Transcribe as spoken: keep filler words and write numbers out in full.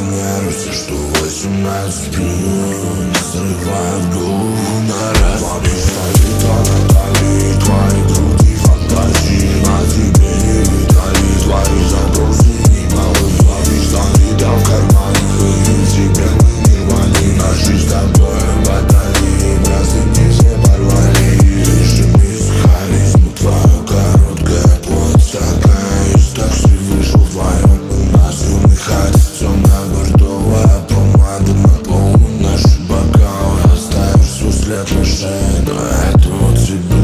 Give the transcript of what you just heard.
манеры, все, что восемнадцать плюс, срывает голову на раз. Твои штаны, твои твои груди, фантазии на тебе не видали. Твои запросы не малы, твои штаны, да в кармане. Тебе мы не рвали, наши с тобой батареи, браслеты все порвали. Режимись, харизма твоя короткая, плоть такая, из такси вышел вдвоем. У нас юный хатит, темно-бордовая помада наполнит наши бокалы. Оставишь свой след на шее, но это вот тебе.